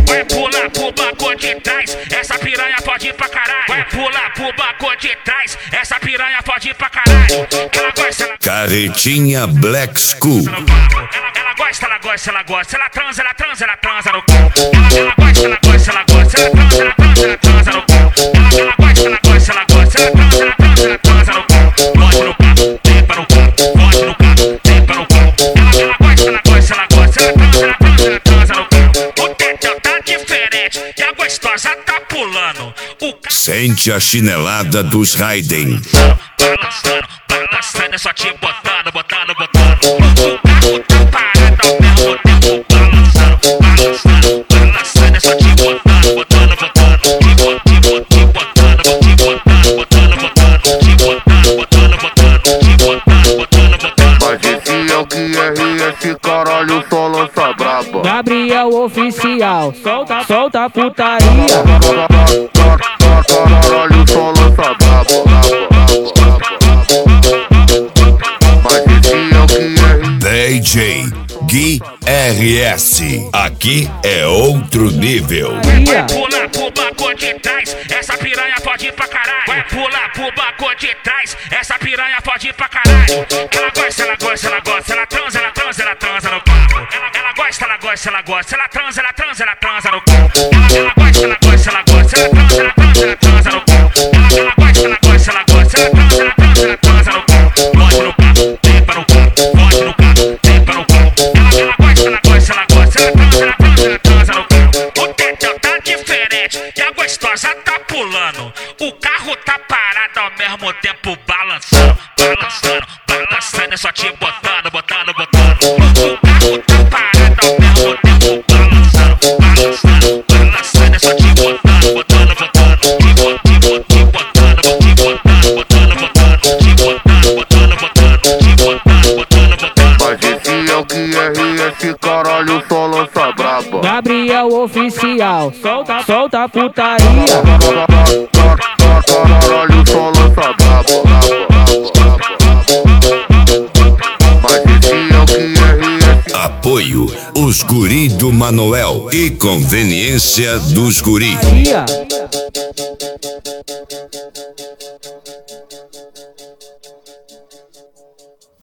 Vai pular pro banco de trás, essa piranha pode ir pra caralho. Vai pular pro banco de trás, essa piranha pode ir pra caralho. Ela gosta, ela... Carretinha Black School. Ela gosta, ela gosta, ela gosta. Ela transa, ela transa, ela transa no carro. Ela gosta, ela gosta, ela gosta. Ela transa, ela transa, ela transa no carro. Ela gosta, ela gosta, ela gosta. Ela transa, ela transa, ela transa no carro. Pode no carro, tempa no carro. Pode no carro, tempa no carro. Ela gosta, ela gosta, ela gosta. Ela transa, ela transa, ela transa no carro. O tetão tá diferente e a gostosa tá pulando. Sente a chinelada dos Raiden. Balançando, balançando, é só te botando, botando, botando. O carro tá parado ao mesmo tempo. Balançando, balançando, balançando, é só te botando, botando, botando. Te botando, te botando, botando, botando. Te botando, botando, botando. Te botando, botando, botando. Mas esse é o QRS, caralho, só lança braba. Gabriel Oficial, solta a putaria. Caralho, só lança braba. Mas esse é o QRS. DJ Gui RS. Aqui é outro nível. Vai pular pro banco de trás, essa piranha pode ir pra caralho. Vai pular pro banco de trás, essa piranha pode ir pra caralho. Ela gosta, ela gosta, ela gosta. Ela transa, ela transa, ela transa no carro. Ela gosta, ela gosta, ela gosta. Ela transa, ela transa, ela transa no carro. Ela gosta, ela gosta, ela gosta. Ela transa, ela transa, ela transa no carro. Ela gosta, ela gosta, ela gosta. Ela transa, ela transa, ela transa no carro. Pode no carro, tempa no carro. Pode no carro, tempa no carro. Ela gosta, ela gosta, ela gosta. Ela transa, ela transa, ela transa no carro. O tetão tá diferente e a gostosa tá pulando. O carro tá parado ao mesmo tempo balançando, balançando, balançando, é só te botando, botando, botando. O carro tá parado ao mesmo tempo balançando, balançando, balançando, é só te botando, botando, botando. Te botando, te botando, botando, botando. Te botando, botando, botando. Te botando, botando, botando. Mas esse é o QRS, caralho, só lança braba. Gabriel Oficial, solta a putaria. Caralho, só lança braba. Mas esse é o QRS. Apoio os guri do Manoel e conveniência dos guri. Putaria.